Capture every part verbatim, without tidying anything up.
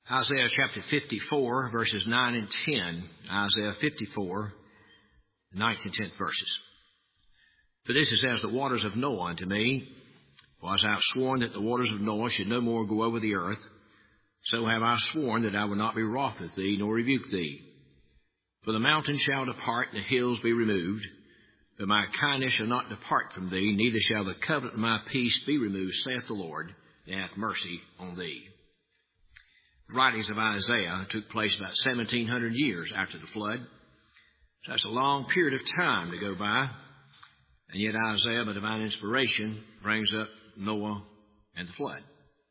Isaiah chapter fifty-four, verses nine and ten. Isaiah fifty-four, the ninth and tenth verses. For this is as the waters of Noah unto me. For as I have sworn that the waters of Noah should no more go over the earth, so have I sworn that I will not be wroth with thee, nor rebuke thee. For the mountains shall depart, and the hills be removed. But my kindness shall not depart from thee, neither shall the covenant of my peace be removed, saith the Lord, that hath mercy on thee. The writings of Isaiah took place about seventeen hundred years after the flood. So that's a long period of time to go by. And yet Isaiah, by divine inspiration, brings up Noah and the flood.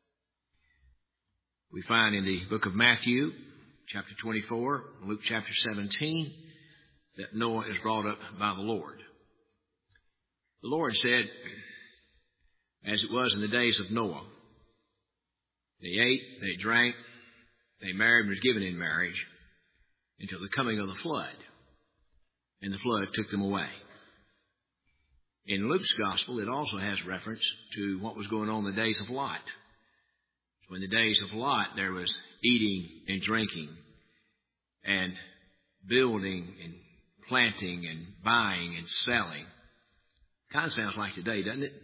We find in the book of Matthew, chapter twenty-four, Luke chapter seventeen, that Noah is brought up by the Lord. The Lord said, as it was in the days of Noah, they ate, they drank, they married and was given in marriage until the coming of the flood. And the flood took them away. In Luke's gospel, it also has reference to what was going on in the days of Lot. So in the days of Lot, there was eating and drinking and building and planting and buying and selling. Kind of sounds like today, doesn't it?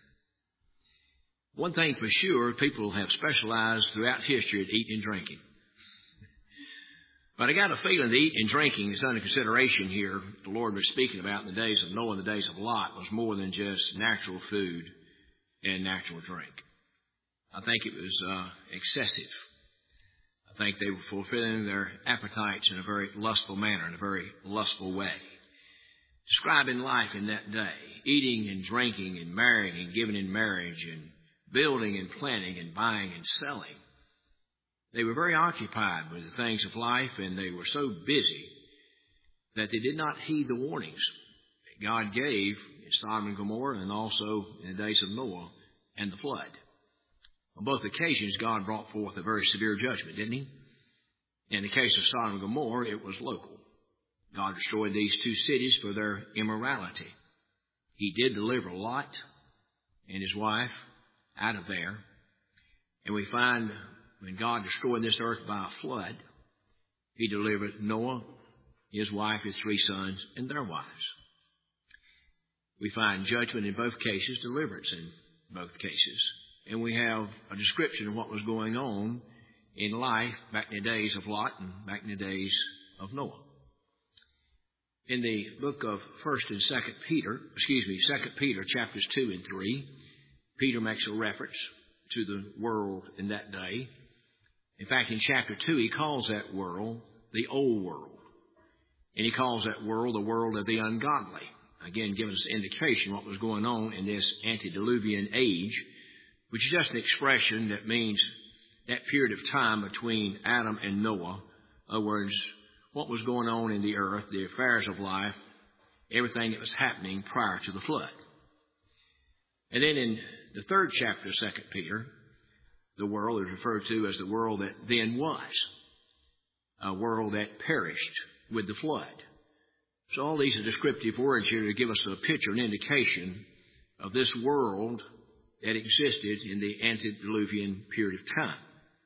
One thing for sure, people have specialized throughout history at eating and drinking. But I got a feeling that eating and drinking is under consideration here. The Lord was speaking about in the days of Noah and the days of Lot was more than just natural food and natural drink. I think it was uh, excessive. I think they were fulfilling their appetites in a very lustful manner, in a very lustful way. Describing life in that day, eating and drinking and marrying and giving in marriage and building and planting and buying and selling. They were very occupied with the things of life, and they were so busy that they did not heed the warnings that God gave in Sodom and Gomorrah and also in the days of Noah and the flood. On both occasions, God brought forth a very severe judgment, didn't he? In the case of Sodom and Gomorrah, it was local. God destroyed these two cities for their immorality. He did deliver Lot and his wife out of there. And we find when God destroyed this earth by a flood, he delivered Noah, his wife, his three sons, and their wives. We find judgment in both cases, deliverance in both cases. And we have a description of what was going on in life back in the days of Lot and back in the days of Noah. In the book of First and Second Peter, excuse me, Second Peter chapters two and three, Peter makes a reference to the world in that day. In fact, in chapter two, he calls that world the old world. And he calls that world the world of the ungodly. Again, giving us an indication of what was going on in this antediluvian age, which is just an expression that means that period of time between Adam and Noah. In other words, what was going on in the earth, the affairs of life, everything that was happening prior to the flood. And then in the third chapter of Second Peter, the world is referred to as the world that then was, a world that perished with the flood. So all these are descriptive words here to give us a picture, an indication of this world that existed in the antediluvian period of time.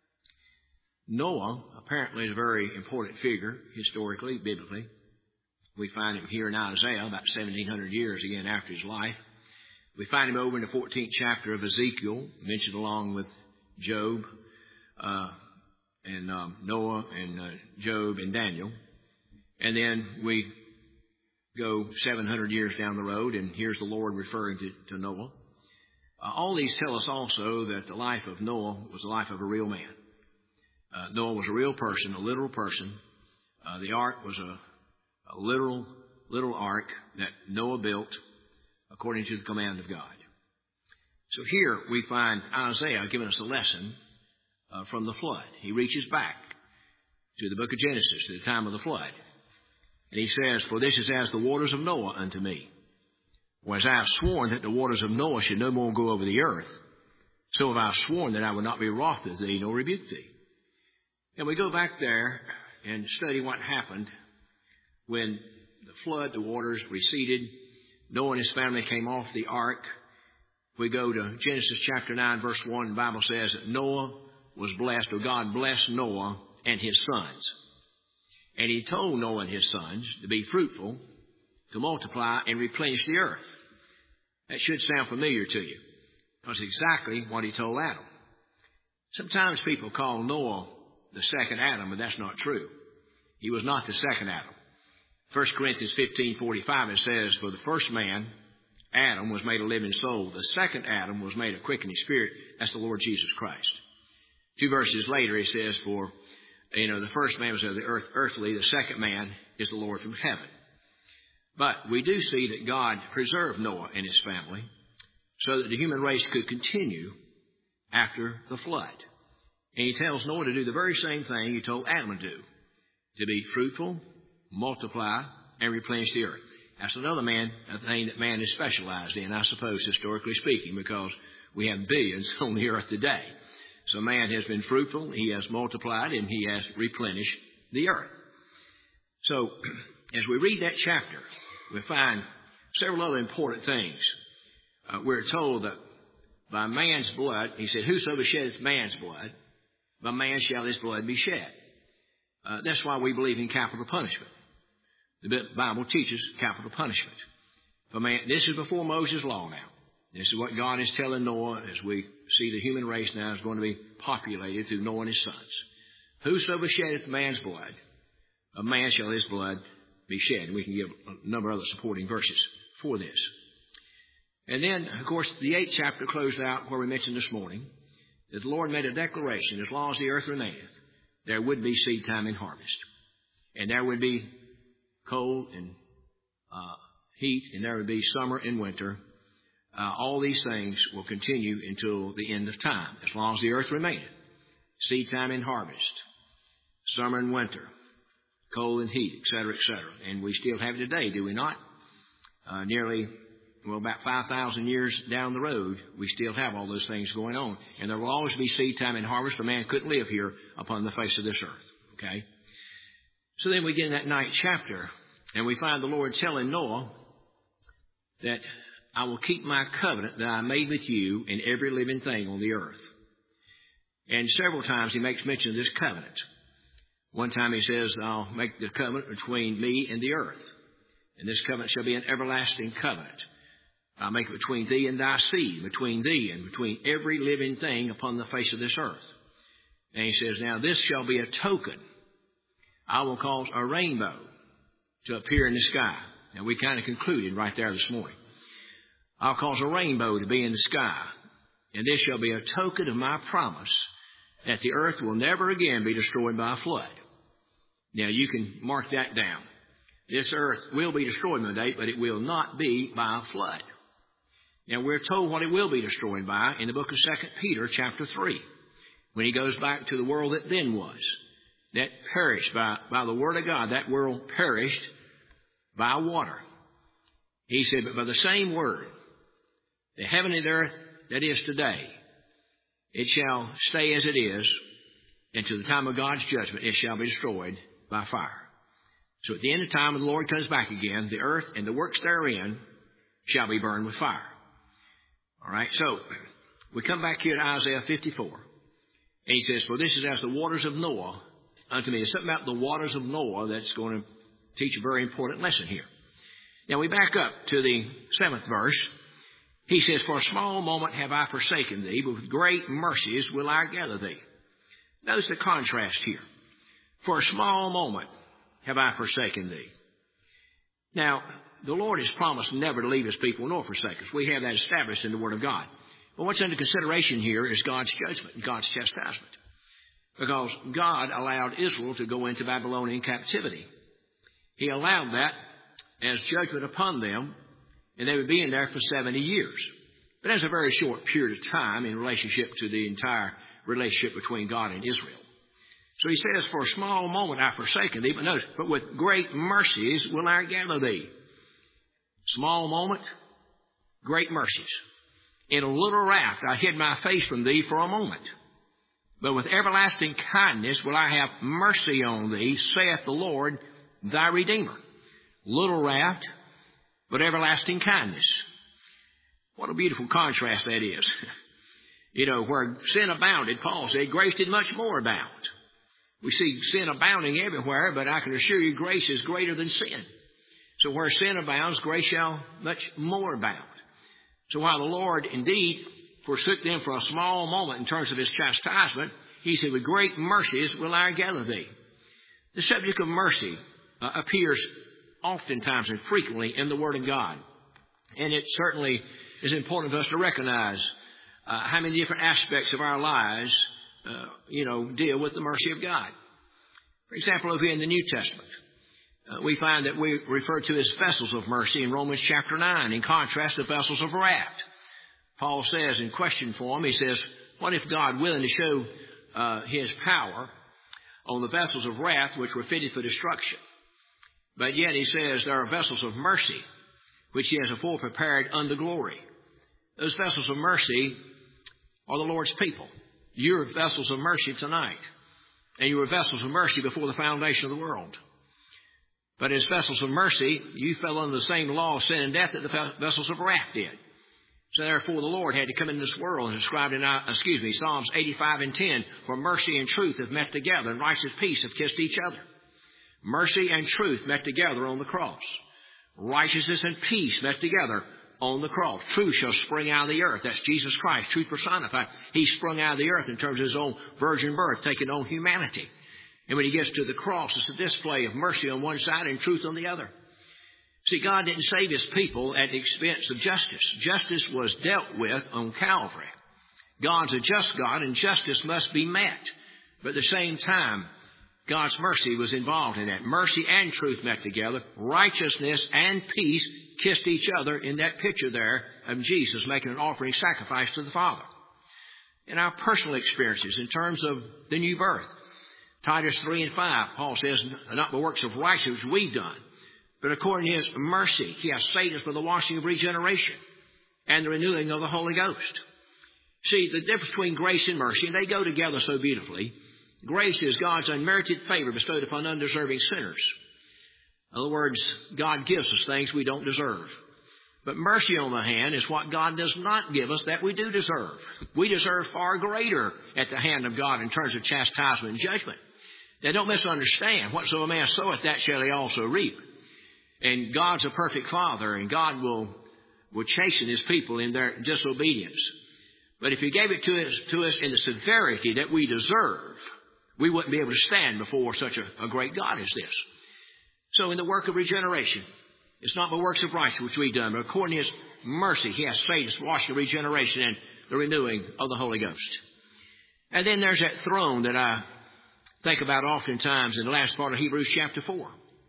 Noah apparently is a very important figure historically, biblically. We find him here in Isaiah about seventeen hundred years again after his life. We find him over in the fourteenth chapter of Ezekiel, mentioned along with Job uh, and um, Noah and uh, Job and Daniel. And then we go seven hundred years down the road, and here's the Lord referring to, to Noah. Uh, all these tell us also that the life of Noah was the life of a real man. Uh, Noah was a real person, a literal person. Uh, the ark was a, a literal, literal ark that Noah built according to the command of God. So here we find Isaiah giving us a lesson uh, from the flood. He reaches back to the book of Genesis, to the time of the flood. And he says, for this is as the waters of Noah unto me. For as I have sworn that the waters of Noah should no more go over the earth, so have I sworn that I will not be wroth with thee, nor rebuke thee. And we go back there and study what happened when the flood, the waters receded. Noah and his family came off the ark. We go to Genesis chapter nine, verse one. The Bible says that Noah was blessed, or God blessed Noah and his sons. And he told Noah and his sons to be fruitful, to multiply, and replenish the earth. That should sound familiar to you, because it's exactly what he told Adam. Sometimes people call Noah the second Adam, but that's not true. He was not the second Adam. First Corinthians fifteen forty-five, it says, for the first man, Adam, was made a living soul. The second Adam was made a quickening spirit. That's the Lord Jesus Christ. Two verses later, it says, for, you know, the first man was of the earth, earthly. The second man is the Lord from heaven. But we do see that God preserved Noah and his family so that the human race could continue after the flood. And he tells Noah to do the very same thing he told Adam to do, to be fruitful, multiply, and replenish the earth. That's another man, a thing that man is specialized in, I suppose, historically speaking, because we have billions on the earth today. So man has been fruitful, he has multiplied, and he has replenished the earth. So as we read that chapter, we find several other important things. Uh, we're told that by man's blood, he said, whosoever sheddeth man's blood, by man shall his blood be shed. Uh, that's why we believe in capital punishment. The Bible teaches capital punishment. For man, this is before Moses' law now. This is what God is telling Noah as we see the human race now is going to be populated through Noah and his sons. Whosoever sheddeth man's blood, a man shall his blood be shed. And we can give a number of other supporting verses for this. And then, of course, the eighth chapter closed out where we mentioned this morning that the Lord made a declaration, as long as the earth remaineth, there would be seed time and harvest. And there would be cold and uh, heat, and there would be summer and winter. Uh, all these things will continue until the end of time, as long as the earth remaineth. Seed time and harvest, summer and winter, cold and heat, et cetera, et cetera. And we still have it today, do we not? Uh, nearly, well, about five thousand years down the road, we still have all those things going on. And there will always be seed time and harvest, or man couldn't live here upon the face of this earth. Okay? So then we get in that ninth chapter, and we find the Lord telling Noah that I will keep my covenant that I made with you and every living thing on the earth. And several times he makes mention of this covenant. One time he says, I'll make the covenant between me and the earth. And this covenant shall be an everlasting covenant. I'll make it between thee and thy seed, between thee and between every living thing upon the face of this earth. And he says, now this shall be a token. I will cause a rainbow to appear in the sky. And we kind of concluded right there this morning. I'll cause a rainbow to be in the sky. And this shall be a token of my promise that the earth will never again be destroyed by a flood. Now you can mark that down. This earth will be destroyed one day, but it will not be by a flood. Now we're told what it will be destroyed by in the book of Second Peter chapter three, when he goes back to the world that then was, that perished by, by the word of God. That world perished by water. He said, but by the same word, the heaven and the earth that is today, it shall stay as it is, and to the time of God's judgment it shall be destroyed by fire. So at the end of time, when the Lord comes back again, the earth and the works therein shall be burned with fire. All right, so we come back here to Isaiah fifty-four, and he says, for this is as the waters of Noah unto me. There's something about the waters of Noah that's going to teach a very important lesson here. Now we back up to the seventh verse. He says, for a small moment have I forsaken thee, but with great mercies will I gather thee. Notice the contrast here. For a small moment have I forsaken thee. Now, the Lord has promised never to leave his people nor forsake us. We have that established in the Word of God. But what's under consideration here is God's judgment and God's chastisement. Because God allowed Israel to go into Babylonian captivity. He allowed that as judgment upon them, and they would be in there for seventy years. But that's a very short period of time in relationship to the entire relationship between God and Israel. So he says, for a small moment I have forsaken thee, but notice, but with great mercies will I gather thee. Small moment, great mercies. In a little raft I hid my face from thee for a moment. But with everlasting kindness will I have mercy on thee, saith the Lord thy Redeemer. Little raft, but everlasting kindness. What a beautiful contrast that is. You know, where sin abounded, Paul said, grace did much more abound. We see sin abounding everywhere, but I can assure you grace is greater than sin. So where sin abounds, grace shall much more abound. So while the Lord indeed forsook them for a small moment in terms of his chastisement, he said, with great mercies will I gather thee. The subject of mercy uh, appears oftentimes and frequently in the Word of God. And it certainly is important for us to recognize uh, how many different aspects of our lives, uh, you know, deal with the mercy of God. For example, over here in the New Testament, uh, we find that we refer to as vessels of mercy in Romans chapter nine, in contrast to vessels of wrath. Paul says in question form, he says, what if God, willing to show uh, his power on the vessels of wrath which were fitted for destruction? But yet he says there are vessels of mercy which he has afore prepared unto glory. Those vessels of mercy are the Lord's people. You're vessels of mercy tonight. And you were vessels of mercy before the foundation of the world. But as vessels of mercy, you fell under the same law of sin and death that the vessels of wrath did. So therefore the Lord had to come into this world, and described in, excuse me, Psalms eighty-five and ten, for mercy and truth have met together, and righteous peace have kissed each other. Mercy and truth met together on the cross. Righteousness and peace met together on the cross. Truth shall spring out of the earth. That's Jesus Christ, truth personified. He sprung out of the earth in terms of his own virgin birth, taking on humanity. And when he gets to the cross, it's a display of mercy on one side and truth on the other. See, God didn't save his people at the expense of justice. Justice was dealt with on Calvary. God's a just God, and justice must be met. But at the same time, God's mercy was involved in that. Mercy and truth met together. Righteousness and peace kissed each other in that picture there of Jesus making an offering sacrifice to the Father. In our personal experiences in terms of the new birth, Titus three and five, Paul says, not the works of righteousness which we've done, but according to his mercy, he has saved us for the washing of regeneration and the renewing of the Holy Ghost. See, the difference between grace and mercy, and they go together so beautifully. Grace is God's unmerited favor bestowed upon undeserving sinners. In other words, God gives us things we don't deserve. But mercy, on the hand, is what God does not give us that we do deserve. We deserve far greater at the hand of God in terms of chastisement and judgment. Now, don't misunderstand. Whatsoever a man soweth, that shall he also reap. And God's a perfect Father, and God will, will chasten his people in their disobedience. But if he gave it to us, to us in the severity that we deserve, we wouldn't be able to stand before such a, a great God as this. So in the work of regeneration, it's not the works of righteousness which we've done, but according to his mercy, he has saved us, washing regeneration and the renewing of the Holy Ghost. And then there's that throne that I think about oftentimes in the last part of Hebrews chapter four.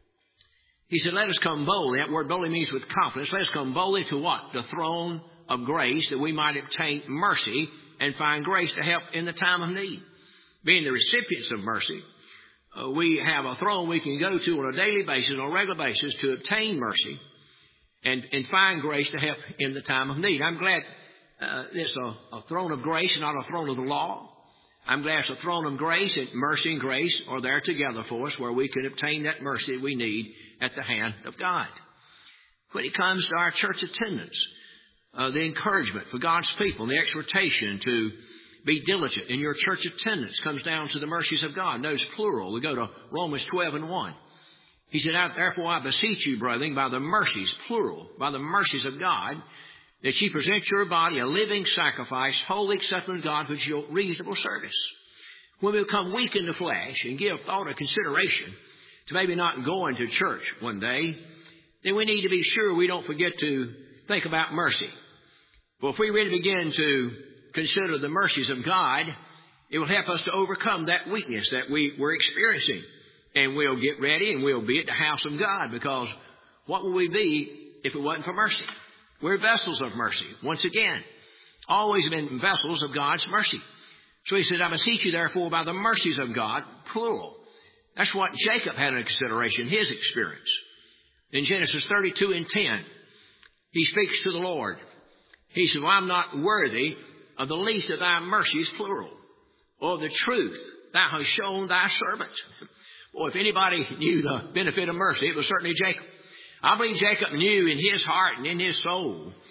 He said, let us come boldly. That word boldly means with confidence. Let us come boldly to what? The throne of grace, that we might obtain mercy and find grace to help in the time of need. Being the recipients of mercy, uh, we have a throne we can go to on a daily basis, on a regular basis, to obtain mercy and, and find grace to help in the time of need. I'm glad uh, it's a, a throne of grace, not a throne of the law. I'm glad it's a throne of grace, and mercy and grace are there together for us, where we can obtain that mercy we need at the hand of God. When it comes to our church attendance, uh, the encouragement for God's people, and the exhortation to be diligent in your church attendance comes down to the mercies of God. Notice plural. We go to Romans twelve and one. He said, therefore I beseech you, brethren, by the mercies, plural, by the mercies of God, that ye present your body a living sacrifice, wholly acceptable to God, which is your reasonable service. When we become weak in the flesh and give thought or consideration to maybe not going to church one day, then we need to be sure we don't forget to think about mercy. Well, if we really begin to consider the mercies of God, it will help us to overcome that weakness that we were experiencing. And we'll get ready and we'll be at the house of God, because what would we be if it wasn't for mercy? We're vessels of mercy. Once again, always been vessels of God's mercy. So he said, I beseech you therefore by the mercies of God, plural. That's what Jacob had in consideration, his experience. In Genesis thirty-two and ten, he speaks to the Lord. He said, well, I'm not worthy of the least of thy mercies, plural, or the truth thou hast shown thy servant. Boy, if anybody knew the benefit of mercy, it was certainly Jacob. I believe Jacob knew in his heart and in his soul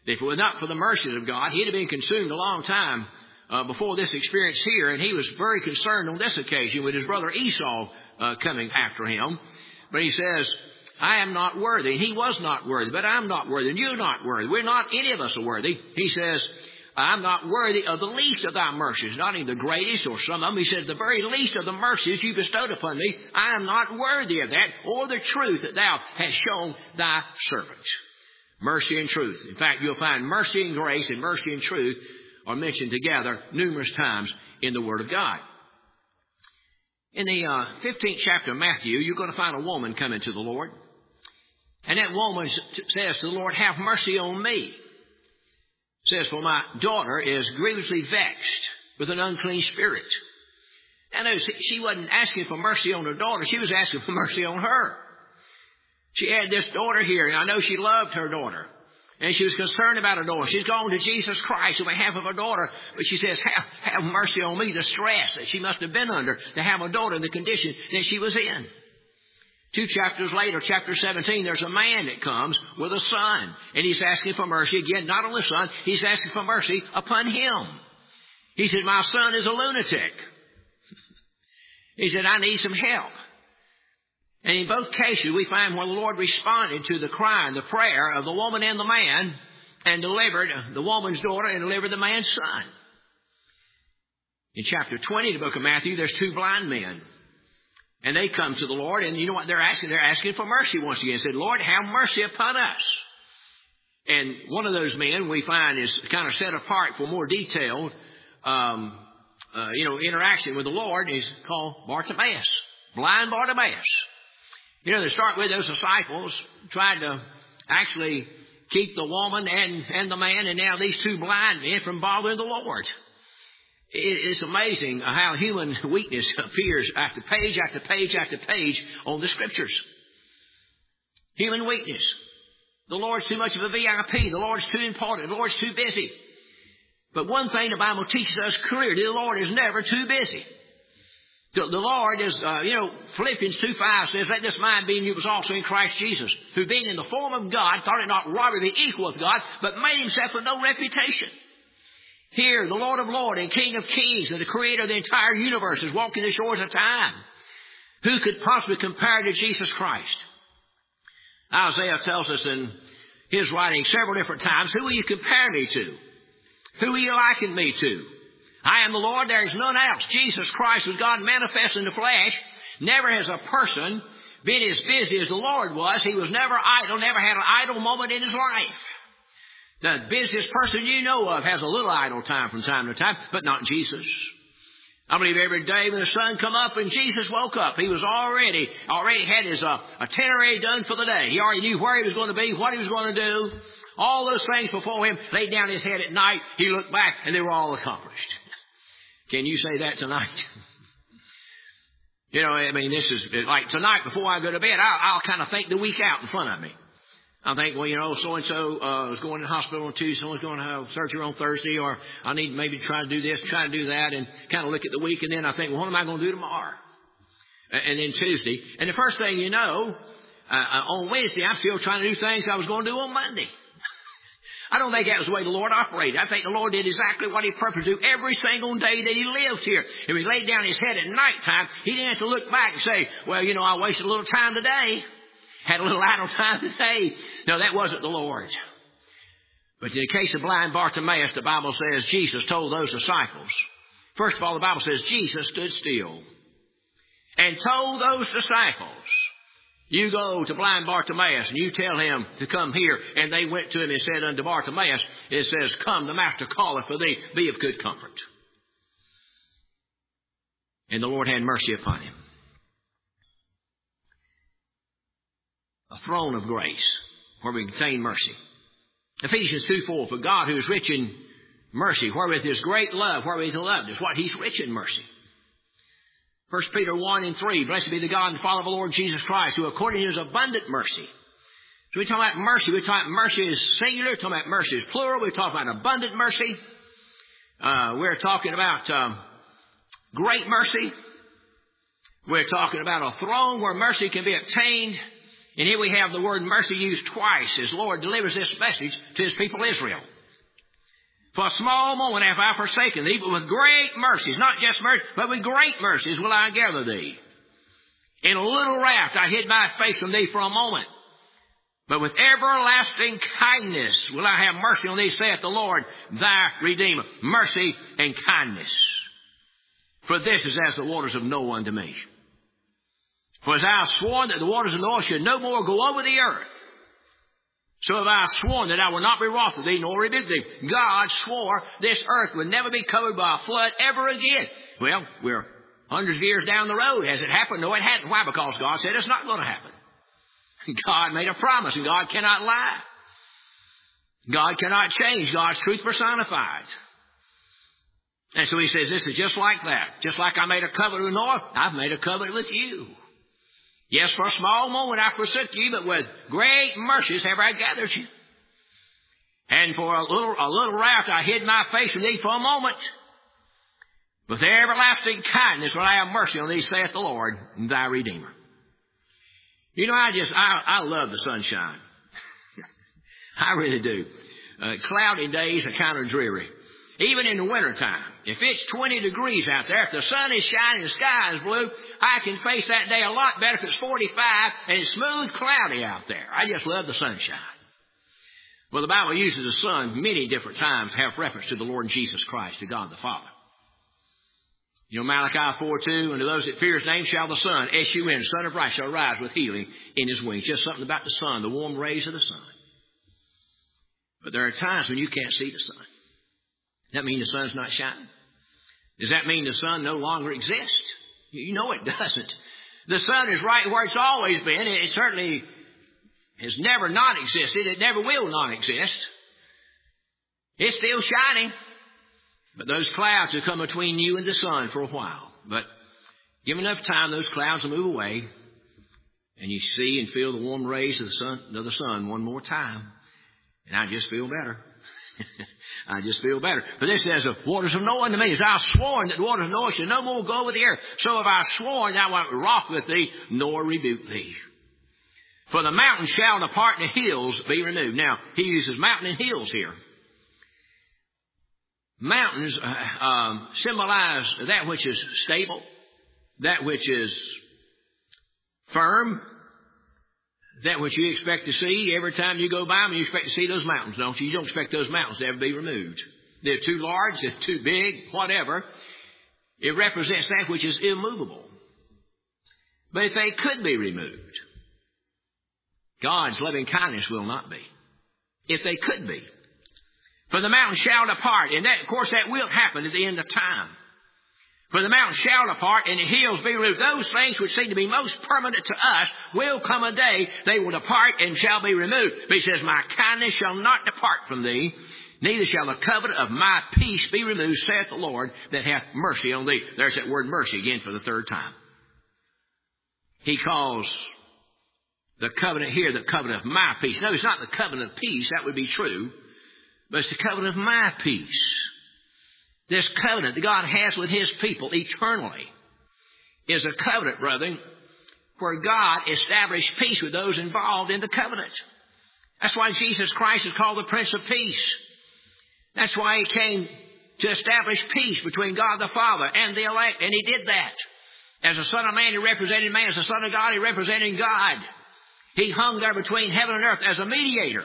If it were not for the mercies of God, he'd have been consumed a long time uh, before this experience here. And he was very concerned on this occasion with his brother Esau uh, coming after him. But he says, I am not worthy. And he was not worthy, but I'm not worthy, and you're not worthy. We're not, any of us are worthy. He says, I'm not worthy of the least of thy mercies, not even the greatest or some of them. He says, the very least of the mercies you bestowed upon me, I am not worthy of that, or the truth that thou hast shown thy servant. Mercy and truth. In fact, you'll find mercy and grace and mercy and truth are mentioned together numerous times in the Word of God. In the uh, fifteenth chapter of Matthew, you're going to find a woman coming to the Lord. And that woman says to the Lord, have mercy on me. Says, for my daughter is grievously vexed with an unclean spirit. And she wasn't asking for mercy on her daughter. She was asking for mercy on her. She had this daughter here, and I know she loved her daughter. And she was concerned about her daughter. She's gone to Jesus Christ on behalf of her daughter. But she says, have, have mercy on me, the stress that she must have been under to have a daughter in the condition that she was in. Two chapters later, chapter seventeen, there's a man that comes with a son. And he's asking for mercy again, not on the son. He's asking for mercy upon him. He said, my son is a lunatic. He said, I need some help. And in both cases, we find where the Lord responded to the cry and the prayer of the woman and the man and delivered the woman's daughter and delivered the man's son. In chapter twenty of the book of Matthew, there's two blind men. And they come to the Lord, and you know what they're asking? They're asking for mercy once again. They said, Lord, have mercy upon us. And one of those men we find is kind of set apart for more detailed, um, uh, you know, interaction with the Lord. He's called Bartimaeus, blind Bartimaeus. You know, to start with, those disciples tried to actually keep the woman and, and the man, and now these two blind men from bothering the Lord. It's amazing how human weakness appears after page after page after page on the Scriptures. Human weakness. The Lord's too much of a V I P. The Lord's too important. The Lord's too busy. But one thing the Bible teaches us clearly, the Lord is never too busy. The, the Lord is, uh, you know, Philippians two five says, let this mind be in you was also in Christ Jesus, who being in the form of God, thought it not robbery to be equal with God, but made himself of no reputation. Here, the Lord of Lords and King of Kings and the Creator of the entire universe is walking the shores of time. Who could possibly compare to Jesus Christ? Isaiah tells us in his writing several different times, who will you compare me to? Who will you liken me to? I am the Lord, there is none else. Jesus Christ was God manifest in the flesh. Never has a person been as busy as the Lord was. He was never idle, never had an idle moment in his life. The busiest person you know of has a little idle time from time to time, but not Jesus. I believe every day when the sun come up and Jesus woke up, he was already, already had his uh, itinerary done for the day. He already knew where he was going to be, what he was going to do. All those things before him, laid down his head at night. He looked back and they were all accomplished. Can you say that tonight? You know, I mean, this is like tonight before I go to bed, I'll, I'll kind of think the week out in front of me. I think, well, you know, so-and-so uh, is going to the hospital on Tuesday, someone's going to have surgery on Thursday, or I need maybe to try to do this, try to do that, and kind of look at the week, and then I think, well, what am I going to do tomorrow? And then Tuesday. And the first thing you know, uh, on Wednesday, I'm still trying to do things I was going to do on Monday. I don't think that was the way the Lord operated. I think the Lord did exactly what he purposed to do every single day that he lived here. If he laid down his head at nighttime, he didn't have to look back and say, well, you know, I wasted a little time today. Had a little idle time today. No, that wasn't the Lord. But in the case of blind Bartimaeus, the Bible says Jesus told those disciples. First of all, the Bible says Jesus stood still and told those disciples, you go to blind Bartimaeus and you tell him to come here. And they went to him and said unto Bartimaeus, it says, come, the master calleth for thee, be of good comfort. And the Lord had mercy upon him. A throne of grace where we contain mercy. Ephesians two four, for God who is rich in mercy, wherewith his great love, wherewith he loved us, what he's rich in mercy. First Peter one and three, blessed be the God and Father of the Lord Jesus Christ, who according to his abundant mercy. So we talk about mercy. We talk about mercy is singular. We talk about mercy is plural. We talk about abundant mercy. Uh, we're talking about um, great mercy. We're talking about a throne where mercy can be obtained. And here we have the word mercy used twice as the Lord delivers this message to His people Israel. For a small moment have I forsaken thee, but with great mercies, not just mercy, but with great mercies will I gather thee. In a little raft I hid my face from thee for a moment. But with everlasting kindness will I have mercy on thee, saith the Lord, thy Redeemer. Mercy and kindness. For this is as the waters of Noah unto me. For as I have sworn that the waters of Noah should no more go over the earth, so have I sworn that I will not be wroth with thee, nor rebuke thee. God swore this earth would never be covered by a flood ever again. Well, we're hundreds of years down the road. Has it happened? No, it hadn't. Why? Because God said it's not going to happen. God made a promise, and God cannot lie. God cannot change. God's truth personified. And so He says, this is just like that. Just like I made a covenant with Noah, I've made a covenant with you. Yes, for a small moment I forsook you, but with great mercies have I gathered you. And for a little, a little raft I hid my face from thee for a moment. With everlasting kindness will I have mercy on thee, saith the Lord, thy Redeemer. You know, I just, I, I love the sunshine. I really do. Uh, cloudy days are kind of dreary. Even in the wintertime. If it's twenty degrees out there, if the sun is shining and the sky is blue, I can face that day a lot better if it's forty-five and it's smooth cloudy out there. I just love the sunshine. Well, the Bible uses the sun many different times to have reference to the Lord Jesus Christ, to God the Father. You know, Malachi four two, and to those that fear His name shall the sun, S U N, Son of Right, shall rise with healing in His wings. Just something about the sun, the warm rays of the sun. But there are times when you can't see the sun. Does that mean the sun's not shining? Does that mean the sun no longer exists? You know it doesn't. The sun is right where it's always been. It certainly has never not existed. It never will not exist. It's still shining. But those clouds will come between you and the sun for a while. But give enough time, those clouds will move away. And you see and feel the warm rays of the sun, of the sun one more time. And I just feel better. I just feel better. But this says, the waters of Noah unto me, as I have sworn that the waters of Noah should no more go over the earth, so have I sworn that I will not be wroth with thee, nor rebuke thee. For the mountains shall depart and the hills be removed. Now, he uses mountain and hills here. Mountains uh, um, symbolize that which is stable, that which is firm, that which you expect to see every time you go by them. You expect to see those mountains, don't you? You don't expect those mountains to ever be removed. They're too large, they're too big, whatever. It represents that which is immovable. But if they could be removed, God's loving kindness will not be. If they could be. For the mountains shall depart, and that, of course, that will happen at the end of time. For the mountains shall depart, and the hills be removed. Those things which seem to be most permanent to us will come a day they will depart and shall be removed. But he says, my kindness shall not depart from thee, neither shall the covenant of my peace be removed, saith the Lord, that hath mercy on thee. There's that word mercy again for the third time. He calls the covenant here the covenant of my peace. No, it's not the covenant of peace. That would be true. But it's the covenant of my peace. This covenant that God has with His people eternally is a covenant, brethren, where God established peace with those involved in the covenant. That's why Jesus Christ is called the Prince of Peace. That's why He came to establish peace between God the Father and the elect. And He did that. As the Son of Man, He represented man. As the Son of God, He represented God. He hung there between heaven and earth as a mediator.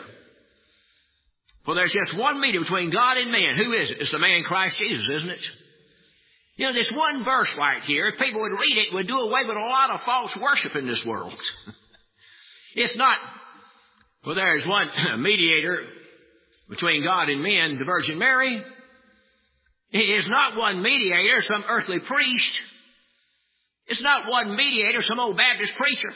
For there's just one mediator between God and man. Who is it? It's the man Christ Jesus, isn't it? You know, this one verse right here, if people would read it, it would do away with a lot of false worship in this world. It's not, well, there's one mediator between God and men, the Virgin Mary. It is not one mediator, some earthly priest. It's not one mediator, some old Baptist preacher.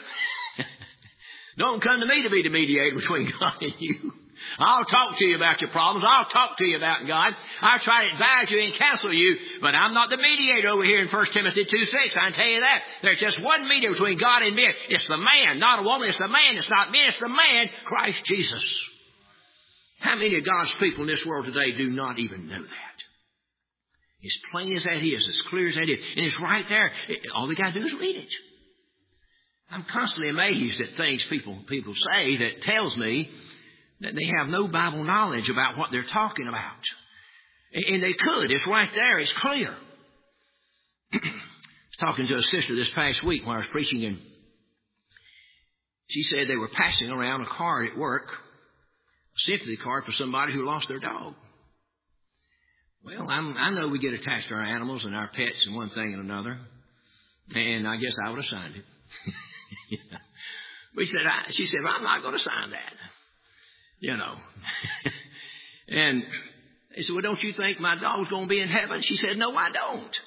Don't come to me to be the mediator between God and you. I'll talk to you about your problems. I'll talk to you about God. I'll try to advise you and counsel you, but I'm not the mediator over here in First Timothy two six. I can tell you that. There's just one mediator between God and men. It's the man, not a woman. It's the man. It's not men. It's the man, Christ Jesus. How many of God's people in this world today do not even know that? As plain as that is, as clear as that is, and it's right there. All they got to do is read it. I'm constantly amazed at things people, people say that tells me that they have no Bible knowledge about what they're talking about. And they could. It's right there. It's clear. I was talking to a sister this past week when I was preaching, and she said they were passing around a card at work, a sympathy card for somebody who lost their dog. Well, I'm, I know we get attached to our animals and our pets and one thing and another, and I guess I would have signed it. Yeah. We said, I, she said, well, I'm not going to sign that. You know. And they said, well, don't you think my dog's going to be in heaven? She said, no, I don't.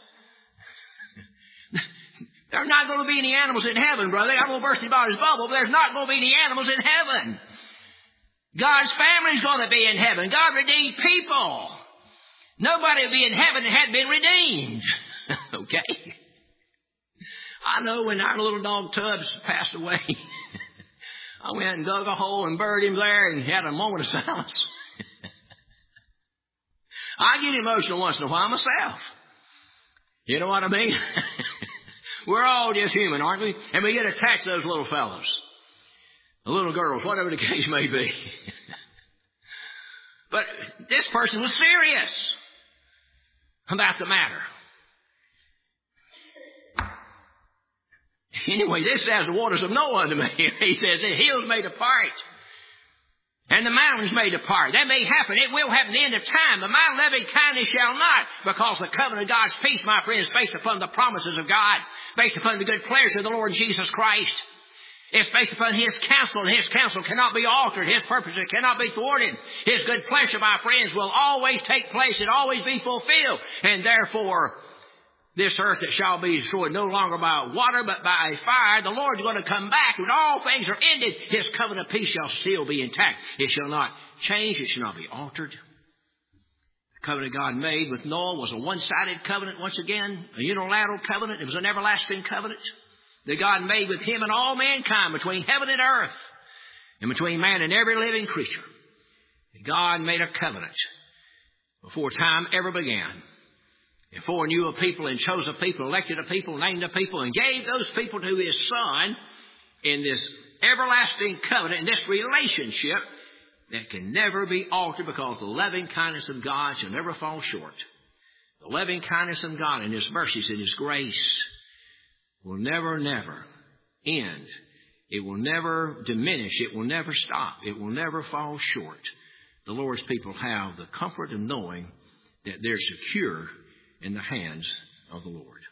There's not going to be any animals in heaven, brother. I'm going to burst anybody's bubble, but there's not going to be any animals in heaven. God's family's going to be in heaven. God redeemed people. Nobody will be in heaven that hadn't been redeemed. Okay? I know when our little dog Tubbs passed away, I went and dug a hole and buried him there and had a moment of silence. I get emotional once in a while myself. You know what I mean? We're all just human, aren't we? And we get attached to those little fellows, the little girls, whatever the case may be. But this person was serious about the matter. Anyway, this says the waters of Noah unto me. He says the hills may depart and the mountains may depart. That may happen. It will happen at the end of time. But my loving kindness shall not, because the covenant of God's peace, my friends, is based upon the promises of God, based upon the good pleasure of the Lord Jesus Christ. It's based upon His counsel, and His counsel cannot be altered. His purposes cannot be thwarted. His good pleasure, my friends, will always take place and always be fulfilled. And therefore, this earth that shall be destroyed no longer by water but by fire, the Lord's going to come back when all things are ended. His covenant of peace shall still be intact. It shall not change. It shall not be altered. The covenant God made with Noah was a one-sided covenant once again, a unilateral covenant. It was an everlasting covenant that God made with him and all mankind, between heaven and earth and between man and every living creature. God made a covenant before time ever began. He foreknew a people and chose a people, elected a people, named a people, and gave those people to His Son in this everlasting covenant, in this relationship that can never be altered, because the loving kindness of God shall never fall short. The loving kindness of God and His mercies and His grace will never, never end. It will never diminish. It will never stop. It will never fall short. The Lord's people have the comfort of knowing that they're secure in the hands of the Lord.